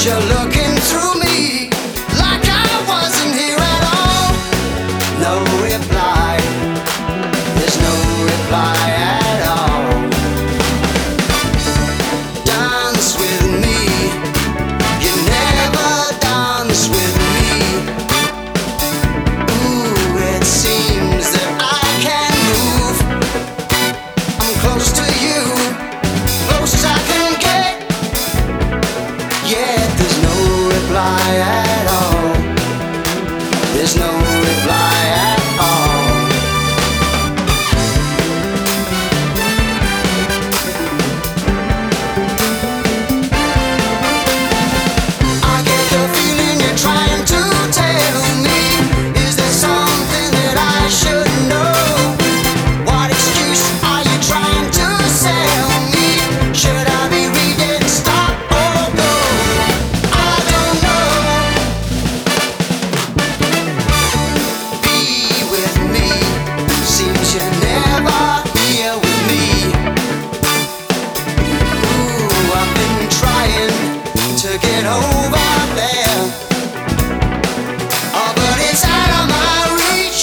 you're looking through me like I wasn't here at all. No reply, there's no reply at all. Dance with me, you never dance with me. Ooh, it seems that I can move. I'm close to you, close as I can get. Yet there's no reply at all. There's no reply at all. I get the feeling you're trying to tell me. Is there something that I should know? What excuse are you trying to sell me? Should I be reading stop or go? I don't know. Be with me, seems you're never here with me. Ooh, I've been trying to get over there. Oh, but it's out of my reach,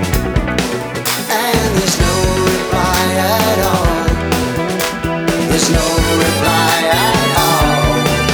and there's no reply at all. There's no reply at all.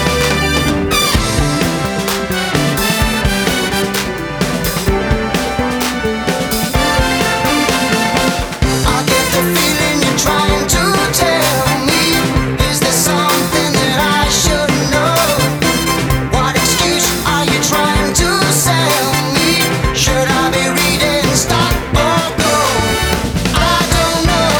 I get the feeling you're trying to tell me. Is there something that I should know? What excuse are you trying to sell me? Should I be reading stop or go? I don't know.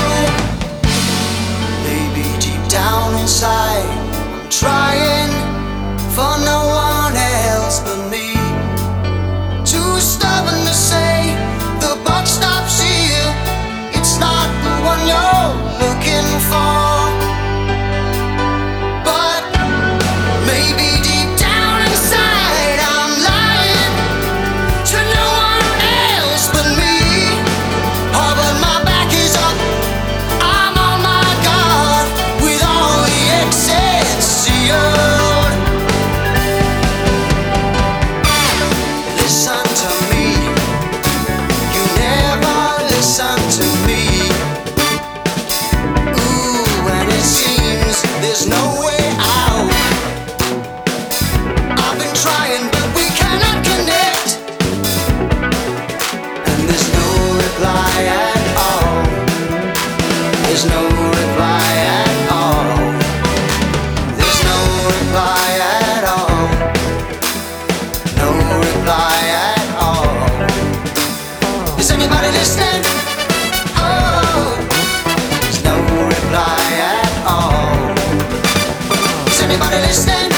Maybe deep down inside, I'm trying for no one else but me. Too stubborn to say the buck stops here. It's not the one you're looking for. But maybe deep down inside, I'm lying to no one else but me. Oh, but my back is up, I'm on my guard with all the exits sealed. Listen to me, you never listen to me. Ooh, and it seems there's no way out. I've been trying, but we cannot connect, and there's no reply at all. There's no reply at all. There's no reply at all. No reply at all. Is anybody listening? Oh, there's no reply at all. Is anybody listening?